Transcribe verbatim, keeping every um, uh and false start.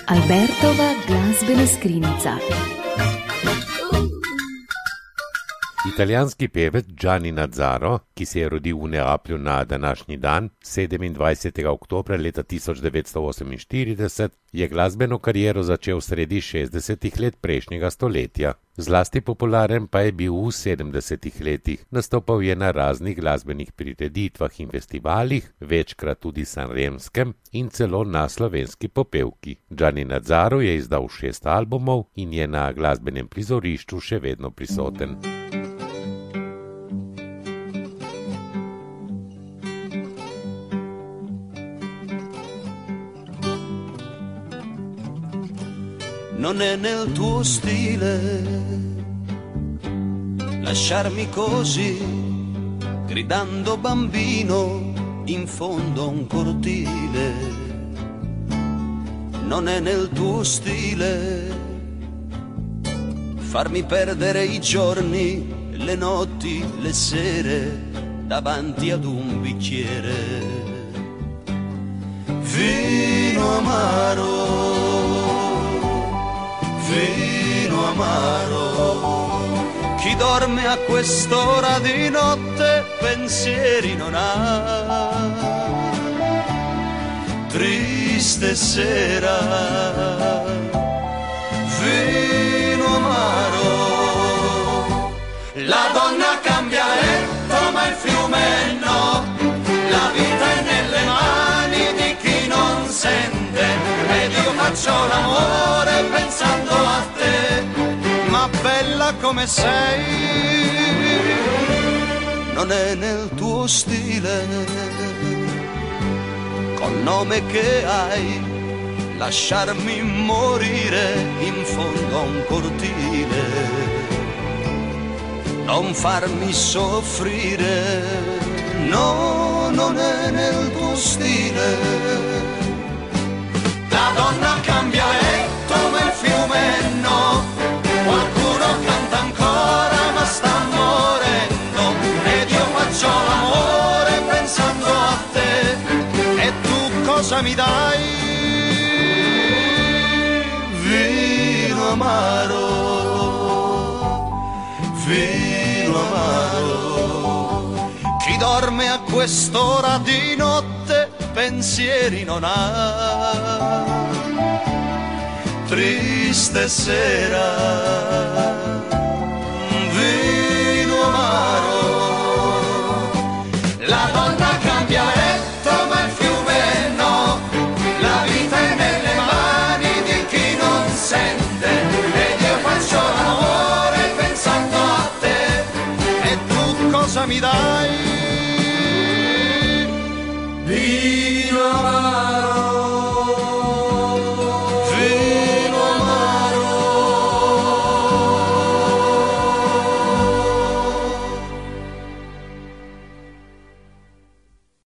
Albertova glazbena skrinjica. Italijanski pevec Gianni Nazzaro, ki se je rodil v Neaplju na današnji dan, sedemindvajsetega oktobra leta tisoč devetsto oseminštirideset, je glasbeno kariero začel sredi šestdesetih let prejšnjega stoletja. Zlasti popularen pa je bil v sedemdesetih letih. Nastopal je na raznih glasbenih prireditvah in festivalih, večkrat tudi sanremskem in celo na slovenski popevki. Gianni Nazzaro je izdal šest albumov in je na glasbenem prizorišču še vedno prisoten. Non è nel tuo stile lasciarmi così, gridando bambino in fondo a un cortile. Non è nel tuo stile farmi perdere i giorni, le notti, le sere davanti ad un bicchiere. Vino amaro, vino amaro, chi dorme a quest'ora di notte pensieri non ha. Triste sera, vino amaro, la donna cambia letto ma il fiume no, la vita è nelle mani di chi non sente ed io faccio l'amore pensando a te, ma bella come sei, non è nel tuo stile, col nome che hai, lasciarmi morire in fondo a un cortile, non farmi soffrire, no, non è nel tuo stile. La donna cambia letto ma il fiume no, qualcuno canta ancora ma sta morendo ed io faccio l'amore pensando a te e tu cosa mi dai? Vino amaro, vino amaro, chi dorme a quest'ora di notte pensieri non ha. Triste sera, vino amaro, la donna cambia letto ma il fiume no, la vita è nelle mani di chi non sente ed io faccio l'amore pensando a te e tu cosa mi dai? Vino amaro.